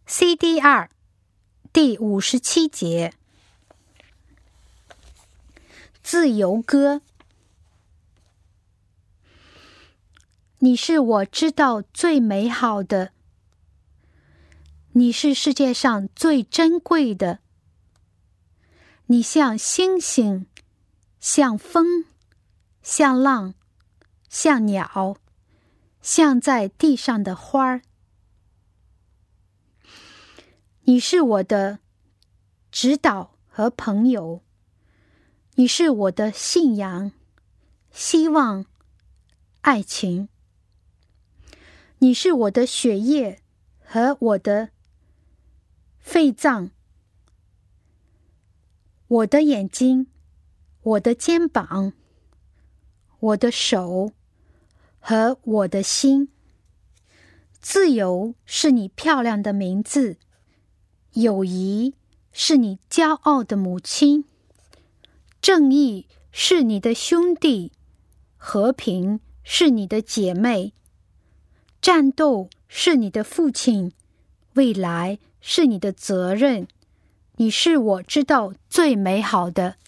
CD2 第57节，自由歌。你是我知道最美好的，你是世界上最珍贵的，你像星星，像风，像浪，像鸟，像在地上的花儿。你是我的指导和朋友，你是我的信仰、希望、爱情。你是我的血液和我的肺脏，我的眼睛，我的肩膀，我的手和我的心。自由是你漂亮的名字，友谊是你骄傲的母亲，正义是你的兄弟，和平是你的姐妹，战斗是你的父亲，未来是你的责任。你是我知道最美好的。